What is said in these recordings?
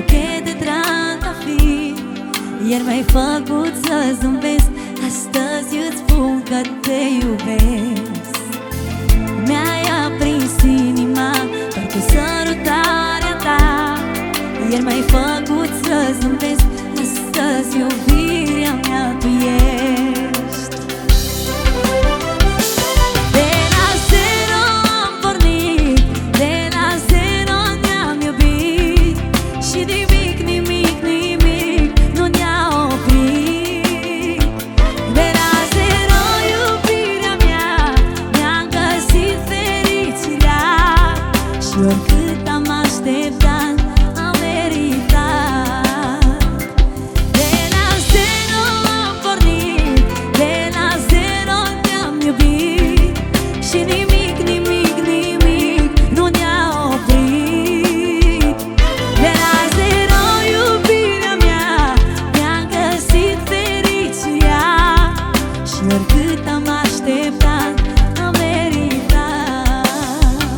buchet de trandafiri, iar m-ai făcut să zâmbesc. Astăzi îți spun că te iubesc. Mi-ai aprins inima doar cu sărutarea ta, iar m-ai făcut să zâmbesc. Astăzi iubirea mea tu ești. De la zero am pornit, de la zero ne-am iubit și nimic, nimic, nimic nu ne-a oprit. De la zero iubirea mea mi-am găsit fericirea și oricât am așteptat am meritat. De la zero am pornit, de la zero ne-am iubit și nimic, nimic, nimic nu ne-a oprit. De la zero iubirea mea mi-am găsit fericirea și oricât am așteptat am meritat.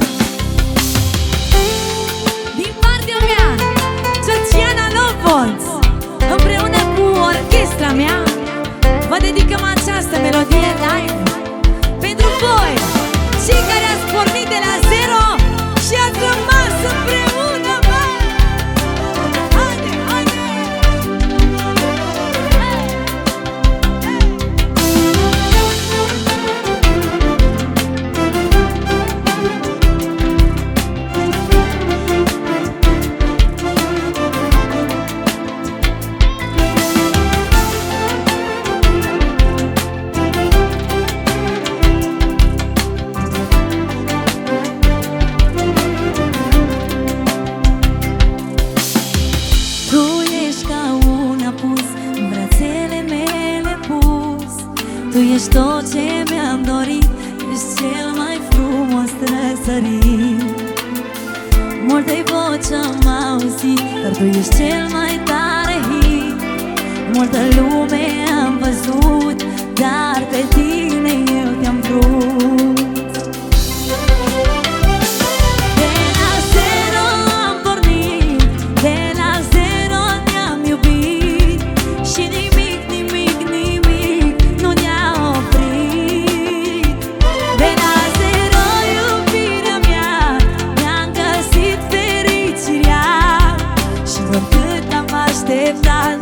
Din partea mea, Georgiana Loponț, împreună cu orchestra mea, vă dedicăm această melodie live pentru voi, cei care ați pornit de la zero și ați rămas împreună, bă! Haide, haide! Tu ești ca un apus în brațele mele pus. Tu ești tot ce mi-am dorit, ești cel mai frumos răsărit. Multe voci am auzit, dar tu ești cel mai tare hit. Multă lume am văzut, dar pe tine eu te-am vrut. De la zero am pornit, de la zero ne-am iubit și nimic, nimic, nimic nu ne-a oprit. De la zero iubirea mea mi-am găsit fericirea și oricât am așteptat